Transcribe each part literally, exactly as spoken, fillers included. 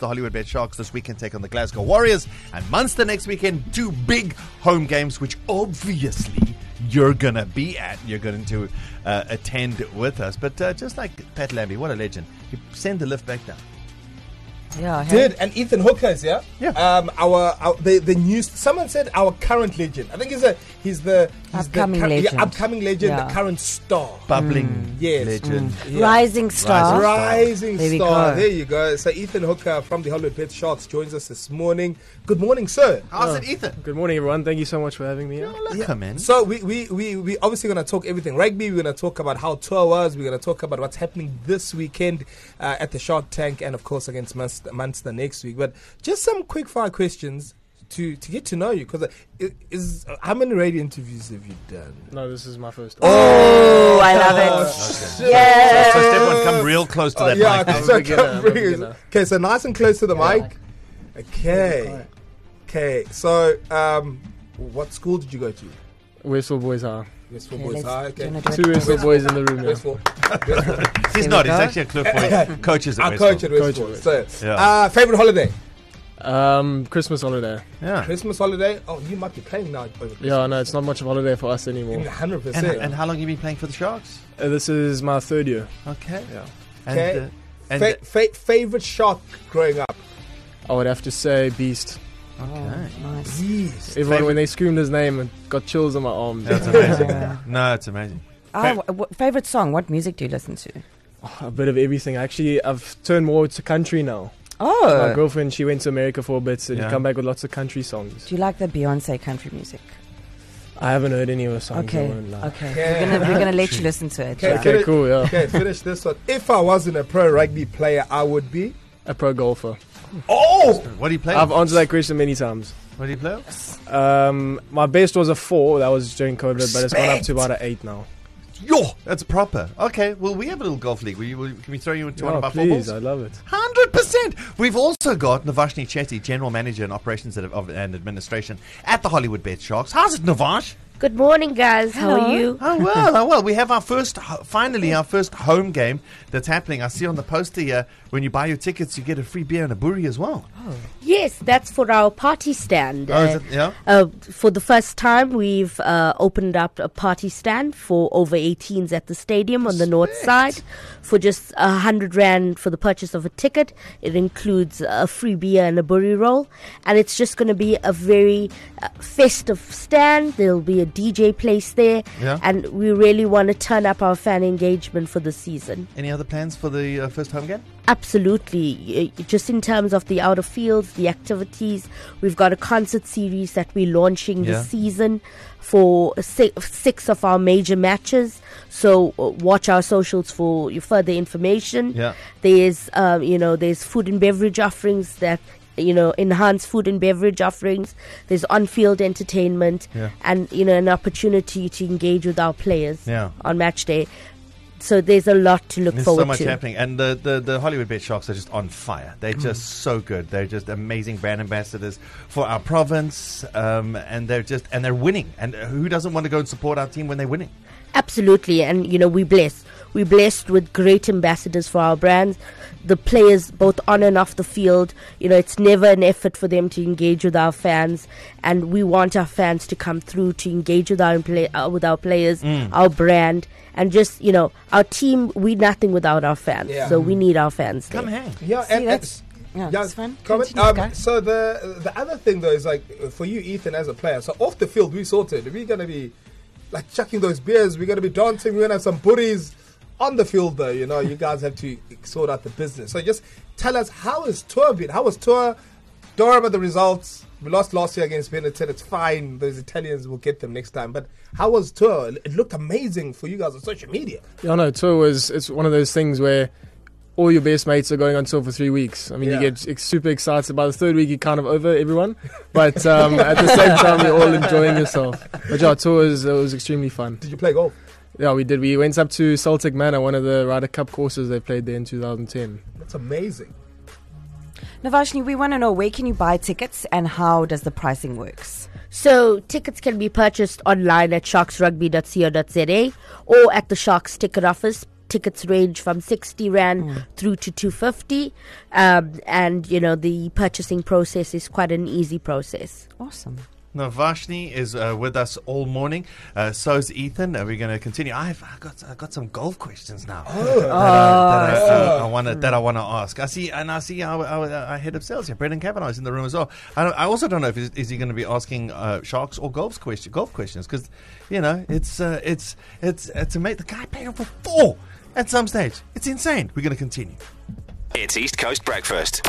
The Hollywood Bet Sharks this weekend take on the Glasgow Warriors, and Munster next weekend. Two big home games, which obviously you're going to be at. You're going to uh, attend with us. But uh, just like Pat Lambie, what a legend. He sent the lift back down. Yeah, hey. Did and Ethan Hookers, yeah, yeah. Um, our, our the the news. Someone said our current legend. I think he's a he's the he's upcoming the, legend. Yeah, upcoming legend, yeah. the current star, bubbling mm. yes. legend, mm. yeah. rising star, rising there star. There you go. So Ethan Hooker from the Hollywood Bet Sharks joins us this morning. Good morning, sir. How's oh. it, Ethan? Good morning, everyone. Thank you so much for having me. You're welcome, man. So we we we we obviously going to talk everything rugby. We're going to talk about how tour was. We're going to talk about what's happening this weekend uh, at the Shark Tank, and of course against Munster, Munster next week. But just some quick fire questions to, to get to know you, because it is uh, how many radio interviews have you done? No, this is my first. Oh, I love it. Okay. Yeah. So, so step one, come real close to uh, that yeah, mic. So beginner, bring, okay, so nice and close to the yeah. mic. Okay, okay. So, um, what school did you go to? Westfield Boys High. Westfield Okay, Boys High. Okay. Two Westfield Boys in the room. Yeah. Westfield. Westfield. He's not. He's actually a Cliff Boy. Coaches at I Westfield. coach at Westfield. Coach So, yeah. uh, favorite holiday? Um, Christmas holiday. Yeah. Christmas holiday. Oh, you might be playing now. Over Christmas. Yeah, no, it's not much of a holiday for us anymore. one hundred And, percent. and how long have you been playing for the Sharks? Uh, this is my third year. Okay. Yeah. And, Okay. uh, and Fa- fa- favorite Shark growing up? I would have to say Beast. okay. Nice. Yes. Everyone, Favorite- when they screamed his name, it got chills on my arms. That's amazing. No, it's amazing. Ah, w- w- favorite song? What music do you listen to? Oh, a bit of everything. Actually, I've turned more to country now. My Oh, girlfriend, she went to America for a bit, so Yeah. she come back with lots of country songs. do you like the Beyonce country music? I haven't heard any of her songs. I Okay, won't lie. okay. Yeah. We're gonna we're gonna let you listen to it. Okay. yeah. Okay, cool, yeah. Okay, finish this one. If I wasn't a pro rugby player, I would be. A pro golfer. Oh! What do you play? I've answered that question many times. What do you play? Um, my best was a four. That was during COVID, but it's gone up to about an eight now. Yo, that's proper. Okay, well, we have a little golf league. Will you, will, can we throw you into one Oh, of our please, footballs? I love it. one hundred percent. We've also got Navashni Chetty, General Manager in Operations and of- and Administration at the Hollywood Bet Sharks. How's it, Navash? Good morning, guys. How Hello. are you? Oh, well, oh, well. We have our first, finally, our first home game that's happening. I see on the poster here, when you buy your tickets, you get a free beer and a burri as well. Yes, that's for our party stand. Oh, is it? Yeah? Uh, for the first time, we've uh, opened up a party stand for over eighteens at the stadium on the north side for just a hundred rand for the purchase of a ticket. It includes a free beer and a burri roll, and it's just going to be a very uh, festive stand. There'll be a D J place there, Yeah. and we really want to turn up our fan engagement for the season. Any other plans for the uh, first home game? Absolutely. Uh, Just in terms of the outer fields, the activities, we've got a concert series that we're launching Yeah. this season for si- six of our major matches. So uh, watch our socials for your further information. Yeah. There's, um, you know, there's food and beverage offerings that, you know, enhanced food and beverage offerings. There's on-field entertainment, Yeah. and, you know, an opportunity to engage with our players Yeah. on match day. So there's a lot to look There's forward so much to. happening, and the, the, the Hollywood Bet Sharks are just on fire. They're just so good. They're just amazing brand ambassadors for our province, um, and they're just and they're winning. And who doesn't want to go and support our team when they're winning? Absolutely, and you know, we blessed. We're blessed with great ambassadors for our brands. The players, both on and off the field, you know, it's never an effort for them to engage with our fans, and we want our fans to come through to engage with our play, uh, with our players, our brand, and just, you know, our team. We're nothing without our fans, Yeah. so we need our fans. Come there. hang. Yeah, See, and, and that's- Yeah, yeah, it's fun. comment. Continue, Um, guys. so the the other thing though is like uh, for you, Ethan, as a player. So off the field, we sorted. We're gonna be like chucking those beers. We're gonna be dancing. We're gonna have some buddies. On the field, though, you know, you guys have to sort out the business. So just tell us, how has tour been? How was tour? Don't worry about the results. We lost last year against Benetton. It's fine. Those Italians will get them next time. But how was tour? It looked amazing for you guys on social media. Yeah, no, tour was, it's one of those things where all your best mates are going on tour for three weeks. I mean, Yeah. you get ex- super excited. By the third week, you're kind of over everyone. But um, at the same time, you're all enjoying yourself. But yeah, tour was, it was extremely fun. Did you play golf? Yeah, we did. We went up to Celtic Manor, one of the Ryder Cup courses they played there in two thousand ten. That's amazing. Navashni, we want to know, where can you buy tickets and how does the pricing works? So tickets can be purchased online at sharks rugby dot co dot za or at the Sharks ticket office. tickets range from sixty rand Mm. through to two fifty, um, and you know the purchasing process is quite an easy process. Awesome. Now, Vashni is uh, with us all morning. Uh, so's Ethan. Uh, we're going to continue. I've I got I got some golf questions now that, I, that, I, uh, I wanna, that I want to ask. I see, and I see our, our, our head of sales here, Brendan Kavanagh, is in the room as well. I, don't, I also don't know if is, is he going to be asking uh, Sharks or golf question golf questions because you know it's uh, it's it's it's amazing. The guy paid him for four at some stage. It's insane. We're going to continue. It's East Coast Breakfast.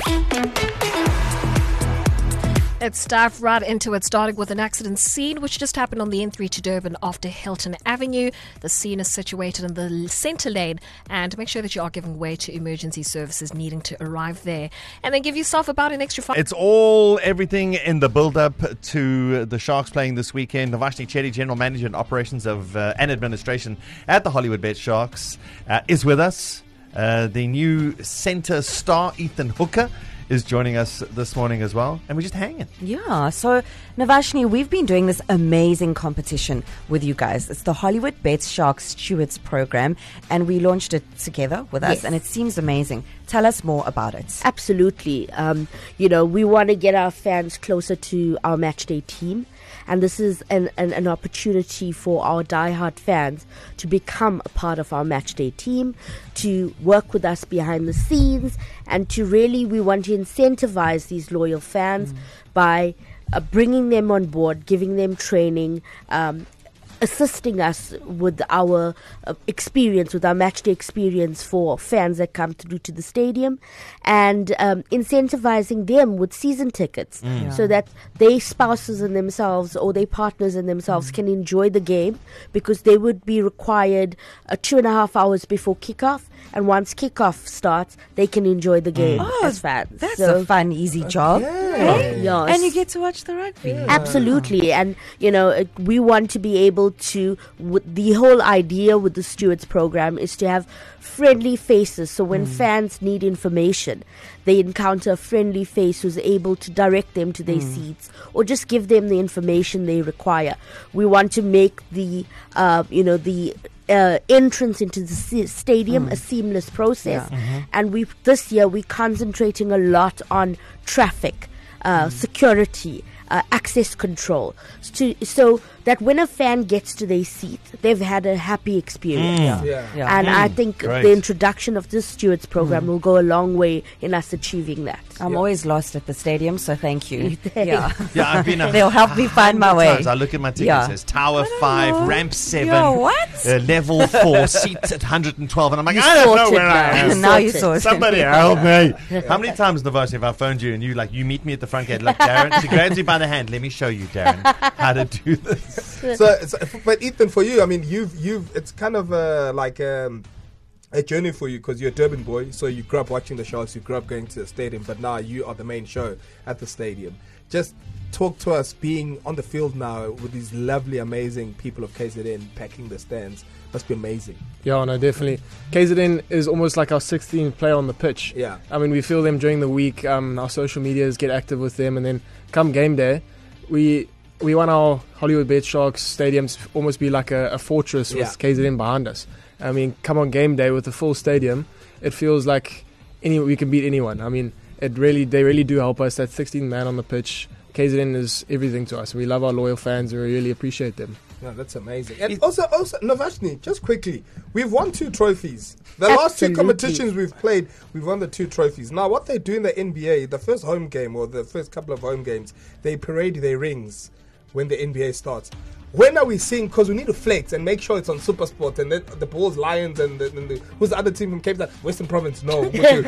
Let's dive right into it, starting with an accident scene which just happened on the N three to Durban after Hilton Avenue. The scene is situated in the centre lane, and make sure that you are giving way to emergency services needing to arrive there. And then give yourself about an extra five. It's all everything in the build-up to the Sharks playing this weekend. Navashni Chetty, General Manager and Operations of uh, and Administration at the Hollywoodbet Sharks, uh, is with us. Uh, the new centre star, Ethan Hooker, is joining us this morning as well, and we're just hanging. Yeah, so Navashni, we've been doing this amazing competition with you guys. It's the Hollywood Bets Sharks Stewards program, and we launched it together with us, Yes. and it seems amazing. Tell us more about it. Absolutely. Um, you know, we want to get our fans closer to our matchday team. And this is an, an, an opportunity for our diehard fans to become a part of our matchday team, to work with us behind the scenes, and to really, we want to incentivize these loyal fans mm. by uh, bringing them on board, giving them training, um, assisting us with our uh, experience, with our matchday experience for fans that come through to the stadium, and um, incentivizing them with season tickets Mm. Yeah. so that their spouses and themselves or their partners and themselves Mm. can enjoy the game, because they would be required uh, two and a half hours before kickoff, and once kickoff starts, they can enjoy the game Oh, as fans. That's So- a fun, easy job. Hey? Yes. And you get to watch the rugby. Absolutely, and you know uh, we want to be able to. W- the whole idea with the Stewards program is to have friendly faces. So when fans need information, they encounter a friendly face who's able to direct them to their seats or just give them the information they require. We want to make the uh, you know the uh, entrance into the s- stadium a seamless process, Yeah. and we this year we're concentrating a lot on traffic. Uh, security, uh, access control, to, so that when a fan gets to their seat, they've had a happy experience. Yeah. Yeah. Yeah. And I think Great. the introduction of this Stewards program will go a long way in us achieving that. I'm Yeah. always lost at the stadium, so thank you. yeah. Yeah, I've been. A They'll help me find my hundred way. times. I look at my ticket. Yeah. It says Tower Five, know. Ramp Seven, Yeah, what? Uh, Level Four, seats at one hundred and twelve, and I'm like, You I don't know sorted where I now. am. now you sorted. saw it. Somebody help me. How many times, Navash, have I phoned you and you like you meet me at the front gate? Look, Darren, she grabs me by the hand. Let me show you, Darren, how to do this. So, so, but Ethan, for you, I mean, you've you've it's kind of uh, like um, a journey for you because you're a Durban boy. So you grew up watching the Sharks, you grew up going to the stadium, but now you are the main show at the stadium. Just talk to us being on the field now with these lovely, amazing people of K Z N packing the stands. Must be amazing. Yeah, no, definitely. K Z N is almost like our sixteenth player on the pitch. Yeah. I mean, we feel them during the week. Um, our social medias get active with them, and then come game day, we we want our Hollywood Bet Sharks stadiums almost be like a, a fortress with Yeah. K Z N behind us. I mean, come on game day with a full stadium, it feels like any we can beat anyone. I mean, it really they really do help us. That sixteen man on the pitch, K Z N is everything to us. We love our loyal fans. We really appreciate them. No, that's amazing. And also, also, Navashni, just quickly, we've won two trophies. The last two Absolutely. competitions we've played, we've won the two trophies. Now, what they do in the N B A, the first home game or the first couple of home games, they parade their rings when the N B A starts. When are we seeing? Because we need to flex and make sure it's on SuperSport and then the Bulls, Lions, and, the, and the, who's the other team from Cape Town? Western Province. No. Would you-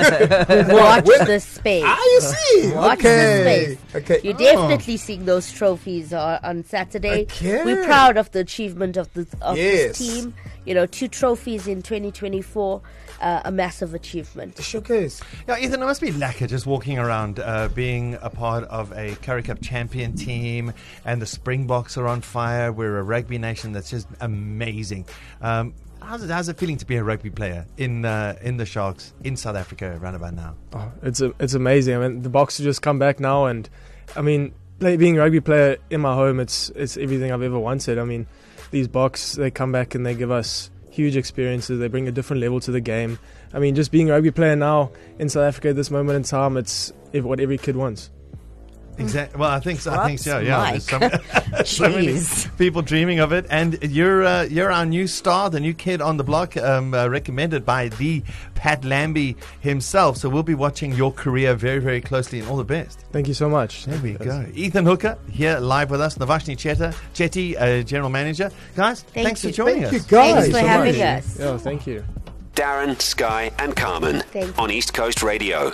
Watch When- this space. Ah, you see. Watch okay. this space. Okay. You're Oh. definitely seeing those trophies uh, on Saturday. Okay. We're proud of the achievement of the of Yes. this team. You know, two trophies in twenty twenty-four, uh, a massive achievement. Showcase. Yeah, Ethan, it must be lekker just walking around, uh, being a part of a Currie Cup champion team, and the Springboks are on fire. We're a rugby nation that's just amazing. Um, how's it? How's it feeling to be a rugby player in uh, in the Sharks in South Africa around about now? Oh, it's a, it's amazing. I mean, the Boxers just come back now, and I mean, play, being a rugby player in my home, it's it's everything I've ever wanted. I mean, these Boks, they come back and they give us huge experiences. They bring a different level to the game. I mean, just being a rugby player now in South Africa at this moment in time, it's what every kid wants. Exactly. Well, I think so. I think so. Props, Yeah. Mike. There's so, so many Jeez. people dreaming of it, and you're uh, you're our new star, the new kid on the block, um, uh, recommended by the Pat Lambie himself. So we'll be watching your career very, very closely, and all the best. Thank you so much. There we go. Ethan Hooker here live with us. Navashni Cheta, Chetty, uh, general manager. Guys, Thank thanks you. for joining Thank you, us. guys. Thanks for so having much. us. Yeah, thank you. Darren, Sky, and Carmen Thank you. on East Coast Radio.